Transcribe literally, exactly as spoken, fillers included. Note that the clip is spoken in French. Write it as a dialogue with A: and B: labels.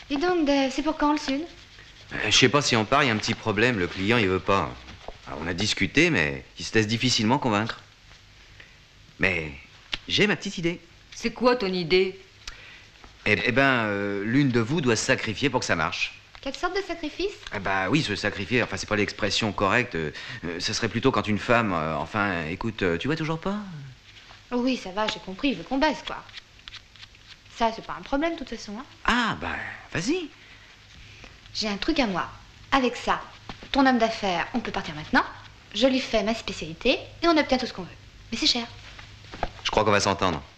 A: Dis donc, Dave, c'est pour quand le Sud?
B: euh, Je sais pas si on part, il y a un petit problème. Le client, il veut pas. Alors, on a discuté, mais il se laisse difficilement convaincre. Mais j'ai ma petite idée.
C: C'est quoi ton idée?
B: Eh, eh ben, euh, l'une de vous doit se sacrifier pour que ça marche.
A: Quelle sorte de sacrifice?
B: Eh ben oui, se sacrifier, enfin, c'est pas l'expression correcte. Euh, euh, ce serait plutôt quand une femme, euh, enfin, écoute, euh, tu vois toujours pas?
A: Oh oui, ça va, j'ai compris, il veut qu'on baisse, quoi. Ça, c'est pas un problème, de toute façon, hein.
B: Ah, ben, vas-y.
A: J'ai un truc à moi. Avec ça, ton homme d'affaires, on peut partir maintenant. Je lui fais ma spécialité et on obtient tout ce qu'on veut. Mais c'est cher.
B: Je crois qu'on va s'entendre.